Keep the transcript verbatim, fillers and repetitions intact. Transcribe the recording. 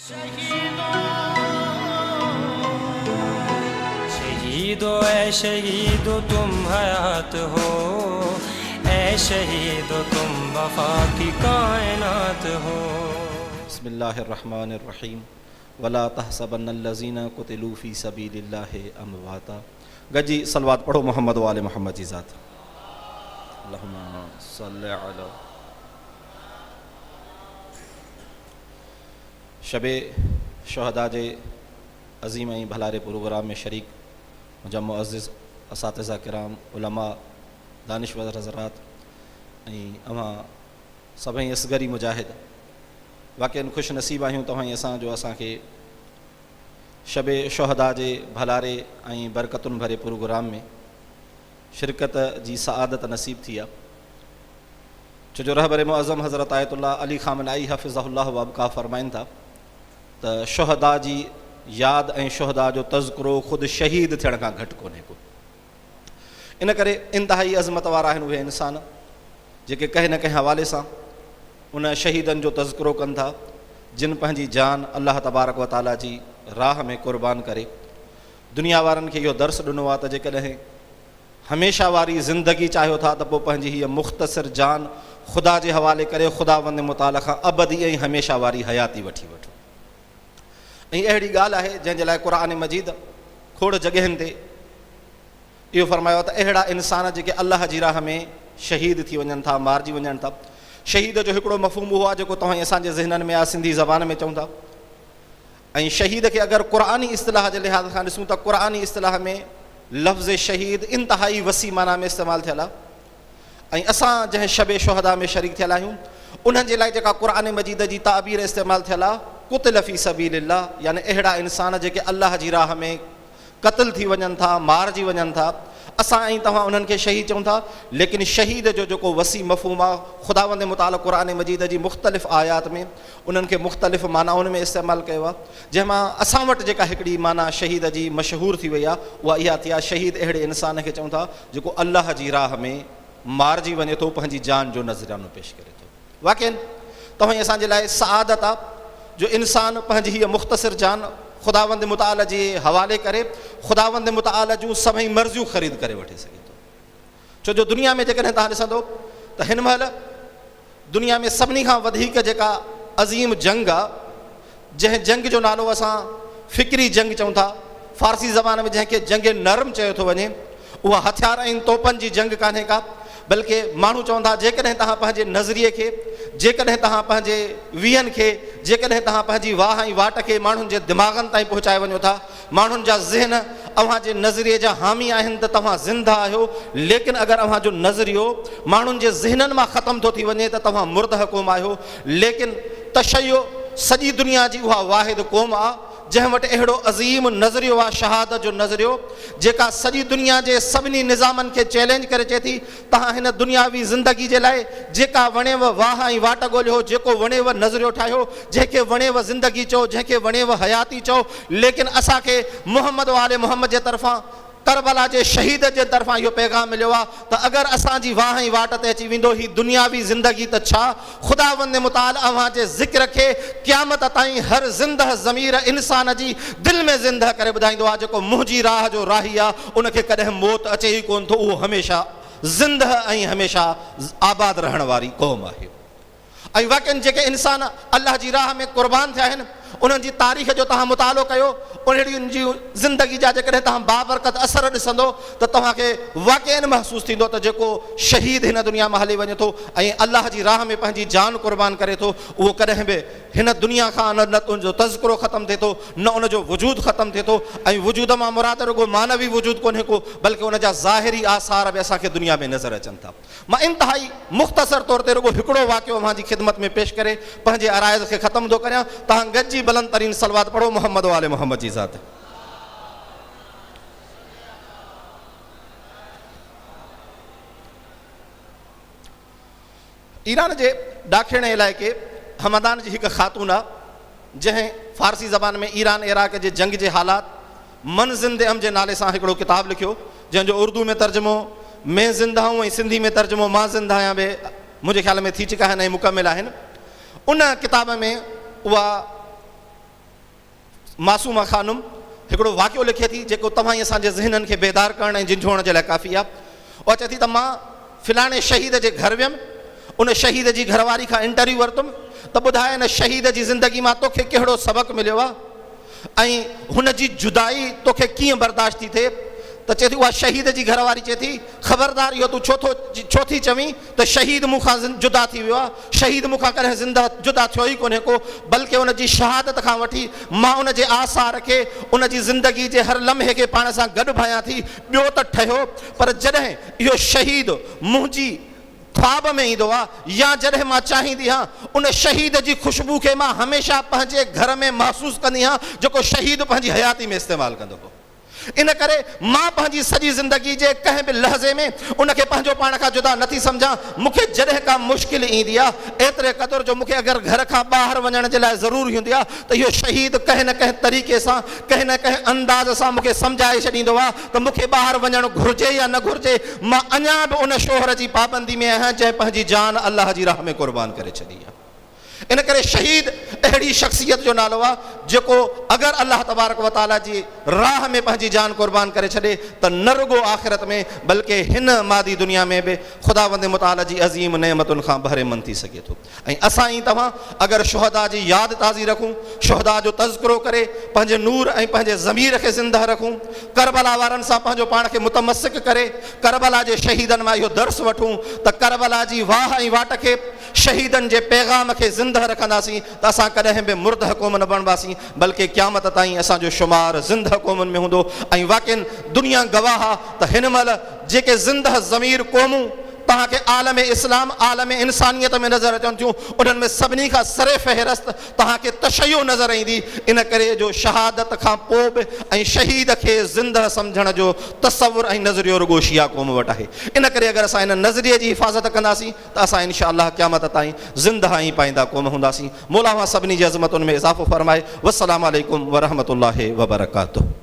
शहीदो ए शहीदो तुम हयात हो, ए शहीदो तुम वफा की कायनात हो। बिस्मिल्लाहिर्रहमानिर्रहीम वला तहसबन्नल्लज़ीना कुतिलू फ़ी सबीलिल्लाहि अमवाता। गजी सलवात पढ़ो मोहम्मद वाले मोहम्मद जी ज़ात। अल्लाहुम्मा सल्लि अला। शबे शुहदा जे अज़ीम ऐं भलारे प्रोग्राम में शरीक मुंहिंजा मुअज़्ज़िज़ असातिज़ा किराम, उलमा, दानिश्वर हज़रात ऐं अवां सभई असगरी मुजाहिद, वाक़ई ख़ुशि नसीब आहियूं तव्हां असां जो असांखे शबे शुहदा जे भलारे ऐं बरकतुनि भरे प्रोग्राम में शिरकत जी सआदत नसीब थी आहे। छो जो रहबर मुअज़्ज़म हज़रत आयतुल्लाह अली ख़ामनाई हफ़िज़हुल्लाह व अबक़ा फ़रमाइनि था त शुहदा जी यादि ऐं शुहदा जो तज़किरो ख़ुदि शहीद थियण खां घटि कोन्हे को। इन करे इंतिहाई अज़मत वारा आहिनि उहे इंसान जेके कंहिं न कंहिं हवाले सां उन शहीदनि जो तज़किरो कनि था जिन पंहिंजी जान अल्लाह तबारक व ताला जी राह में क़ुर्बान करे दुनिया वारनि खे इहो दर्स ॾिनो आहे त जेकॾहिं हमेशह वारी ज़िंदगी चाहियो था त पोइ पंहिंजी हीअ मुख़्तसिर जान ख़ुदा जे हवाले करे ख़ुदा वंद मुताला खां अबदी ऐं हमेशह वारी हयाती वठी वठो। ऐं अहिड़ी ॻाल्हि आहे जंहिंजे लाइ क़ुरान मजीद खोड़ जॻहियुनि ते इहो फ़रमायो त अहिड़ा इंसान जेके अल्लाह जी राह में शहीद थी वञनि था, मारिजी वञनि था। शहीद जो हिकिड़ो मफ़हूम उहो आहे जेको तव्हां असांजे ज़हननि में आहे, सिंधी ज़बान में चऊं था। ऐं शहीद खे अगरि क़ुरानी इस्तिलाह जे लिहाज़ खां ॾिसूं त क़ुरानी इस्तिलाह में लफ़्ज़ शहीद इंतिहाई वसी माना में इस्तेमालु थियल आहे। ऐं असां जंहिं शबे शुहदा में शरीक थियल आहियूं उन्हनि जे लाइ जेका क़ुरान मजीद जी ताबीर इस्तेमालु थियल आहे कुतिल फ़ी सबीलिल्लाह, यानी अहिड़ा इंसान जेके अल्लाह जी राह में क़त्ल थी वञनि था, मारिजी वञनि था। असां ऐं तव्हां उन्हनि खे शहीद चऊं था, लेकिन शहीद जो जेको वसी मफ़हूम आहे ख़ुदावंद मुताला क़ुरान मजीद जी मुख़्तलिफ़ आयात में उन्हनि खे मुख़्तलिफ़ मानाउनि में इस्तेमालु कयो आहे। जंहिंमां असां वटि जेका हिकिड़ी माना शहीद जी मशहूरु थी वई आहे उहा इहा थी आहे, शहीद अहिड़े इंसान खे चऊं था जेको अल्लाह जी राह में मारिजी वञे थो, पंहिंजी जान जो नज़रानो पेश करे थो। वाक़ई तव्हां असांजे लाइ सआदत आहे जो इंसान पंहिंजी हीअ मुख़्तसिर जान ख़ुदावंद मुताला जे हवाले करे ख़ुदावंद मुताला जूं सभई मर्ज़ियूं ख़रीद करे वठी सघे थो। छो जो दुनिया में जेकॾहिं तव्हां ॾिसंदो त हिन महिल दुनिया में सभिनी खां वधीक जेका अज़ीम जंग आहे, जंहिं जंग जो नालो असां फ़िक्री जंग चऊं था, फ़ारसी ज़बान में जंहिंखे जंग नरम चयो थो वञे, उहा हथियार ऐं तोपनि जी जंग कान्हे का, बल्कि माण्हू चवनि था जेकॾहिं तव्हां पंहिंजे नज़रिए खे, जेकॾहिं तव्हां पंहिंजे वीहनि खे, जेकॾहिं तव्हां पंहिंजी वाह ऐं वाट खे माण्हुनि जे दिमाग़नि ताईं पहुचाए वञो था, माण्हुनि जा ज़हन अव्हां जे नज़रिए जा हामी आहिनि त तव्हां ज़िंदा आहियो। लेकिन अगरि अव्हां जो नज़रियो माण्हुनि जे ज़हननि मां ख़तमु थो थी वञे त तव्हां मुर्द क़ौम आहियो। लेकिन तशय्यो सॼी दुनिया जी उहा वाहिद क़ौम आहे जंहिं वटि अहिड़ो अज़ीम नज़रियो आहे, शहादत जो नज़रियो, जेका सॼी दुनिया जे सभिनी निज़ामनि खे चैलेंज करे चए थी तव्हां हिन दुनियावी ज़िंदगी जे लाइ जेका वणेव वाह ऐं वाट ॻोल्हियो, जेको वणेव नज़रियो ठाहियो, जंहिंखे वणेव ज़िंदगी चओ, जंहिंखे वणेव हयाती चओ। लेकिन असांखे मोहम्मद वाले मोहम्मद जे तरफ़ां, करबला जे शहीद जे तरफ़ां इहो पैगाम मिलियो आहे त अगरि असांजी वाह ऐं वाट ते अची वेंदो ही दुनियावी ज़िंदगी त छा, ख़ुदावंद मुताला अव्हां जे ज़िक्र खे क़यामत ताईं हर ज़िंदह ज़मीर इंसान जी दिलि में ज़िंदह करे ॿुधाईंदो आहे। जेको मुंहिंजी राह जो राही आहे उनखे कॾहिं मौत अचे ई कोन थो, उहो हमेशह ज़िंदह ऐं हमेशह आबाद रहण वारी क़ौम आहे। ऐं वाक़ई जेके इंसान अल्लाह जी राह में क़ुर्बान थिया आहिनि उन्हनि जी तारीख़ जो तव्हां मुतालो कयो, उन्हनि जी ज़िंदगी जा जेकॾहिं तव्हां बाबरकत असर ॾिसंदो त तव्हांखे वाक़ई महसूसु थींदो त जेको शहीद हिन दुनिया में हली वञे थो ऐं अल्लाह जी राह में पंहिंजी जान क़ुर्बान करे थो, उहो कॾहिं बि हिन दुनिया खां न न उनजो तज़किरो ख़तमु थिए थो, न उनजो वजूद ख़तमु थिए थो। ऐं वजूद मां मुराद रुगो मानवी वजूद कोन्हे को, बल्कि उनजा ज़ाहिरी आसार बि असांखे दुनिया में नज़र अचनि था। मां इंतिहाई मुख़्तसर तौर ते रुगो हिकिड़ो वाक़ियो अव्हां जी ख़िदमत में पेश करे पंहिंजे अराइज़ खे ख़तमु थो करियां। तव्हां गॾिजी बुलंद तरीन सलवात पढ़ो मोहम्मद वाले मोहम्मद जी ज़ात। ईरान जे ॾाखिणे इलाइक़े हमदान जी हिकु ख़ातून आहे जंहिं फ़ारसी ज़बान में ईरान इराक़ जे जंग जे हालात मन ज़िंदे अम जे नाले सां हिकिड़ो किताबु लिखियो, जंहिंजो उर्दू में तर्जुमो मैं ज़िंदा हूं ऐं सिंधी में तर्जुमो मां ज़िंदा आहियां बि मुंहिंजे ख़्याल में थी चुका आहिनि ऐं मुकमिल आहिनि। उन किताब में उहा मासूमा ख़ानुम हिकिड़ो वाक़ियो लिखे थी जेको तव्हां असांजे ज़हननि खे बेदार करण ऐं झिंझोड़ण जे लाइ काफ़ी आहे। उहा चए थी त मां फ़िलाणे शहीद जे घर वियुमि, उन शहीद जी घरवारी खां इंटरव्यू वरितुमि त ॿुधाए हिन शहीद जी ज़िंदगी मां तोखे कहिड़ो सबक़ु मिलियो आहे ऐं हुन जी जुदाई तोखे कीअं बर्दाश्त थी थिए। त चए थी उहा शहीद जी घरवारी चए थी ख़बरदार इहो तूं छो थो छो थी चवीं त शहीद मूंखां जुदा थी वियो आहे, शहीद मूंखां कॾहिं ज़िंदा जुदा थियो ई कोन्हे को, बल्कि उन जी शहादत खां वठी मां उन जे आसार खे उन जी ज़िंदगी जे हर लम्हे खे पाण सां गॾु भायां थी। ॿियो त ठहियो, पर जॾहिं इहो शहीद मुंहिंजी ख्वाब में ईंदो आहे या जॾहिं मां चाहींदी आहियां उन शहीद जी ख़ुशबू खे मां हमेशह पंहिंजे घर में महसूसु कंदी आहियां जेको शहीद पंहिंजी हयाती में इस्तेमालु कंदो हो। इन करे मां पंहिंजी सॼी ज़िंदगी जे कंहिं बि लहज़े में उनखे पंहिंजो पाण खां जुदा नथी सम्झां। मूंखे जॾहिं का मुश्किल ईंदी आहे एतिरे क़दुरु जो मूंखे अगरि घर खां ॿाहिरि वञण जे लाइ ज़रूरी हूंदी आहे त इहो शहीद कंहिं न कंहिं तरीक़े सां कंहिं न कंहिं अंदाज़ सां मूंखे सम्झाए छॾींदो आहे त मूंखे ॿाहिरि वञणु घुरिजे या न घुरिजे। मां अञा बि उन शोहर जी पाबंदी में आहियां जंहिं पंहिंजी जान अलाह जी राह में क़ुर्बान करे छॾी आहे। इन करे शहीद अहिड़ी शख़्सियत जो नालो आहे जेको अगरि अलाह तबारक व तआला जी राह में पंहिंजी जान क़ुर्बान करे छॾे त न रुगो आख़िरत में बल्कि हिन मादी दुनिया में बि ख़ुदावंद मुताला जी अज़ीम नेमतुनि खां बहिरेमंद थी सघे थो। ऐं असां ई तव्हां अगरि शुहदा जी यादि ताज़ी रखूं, शुहदा जो तज़किरो करे पंहिंजे नूर ऐं पंहिंजे ज़मीर खे ज़िंदा रखूं, करबला वारनि सां पंहिंजो पाण खे मुतमसिक करे करबला जे शहीदनि मां इहो दर्स वठूं त करबला जी वाह ऐं वाट खे शहीदनि जे पैगाम खे ज़िंदा रखंदासीं त असां कॾहिं बि मुर्द क़ौम न बणिबासीं, बल्कि क़यामत ताईं असांजो शुमार ज़िंदा क़ौमुनि में हूंदो। ऐं वाक़ई दुनिया गवाह आहे त हिन महिल जेके ज़िंदा ज़मीर क़ौमूं तव्हांखे आलम इस्लाम आलम इंसानियत में नज़र अचनि थियूं, उन्हनि में सभिनी खां सरे फ़हिरिस्त तव्हांखे तशय्यो नज़र ईंदी। इन करे जो शहादत खां पोइ बि ऐं शहीद खे ज़िंदा सम्झण जो तसवुर ऐं नज़रियो रुगो शिया क़ौम वटि आहे। इन करे अगरि असां हिन नज़रिये जी हिफ़ाज़त कंदासीं त असां इंशा अल्लाह क़यामत ताईं ज़िंदा ऐं पाईंदा क़ौम हूंदासीं। मौला सभिनी जी अज़मतुनि में इज़ाफ़ो फ़रमाए। वस्सलामु अलैकुम वरहमतुल्लाहि वबरकातुहू।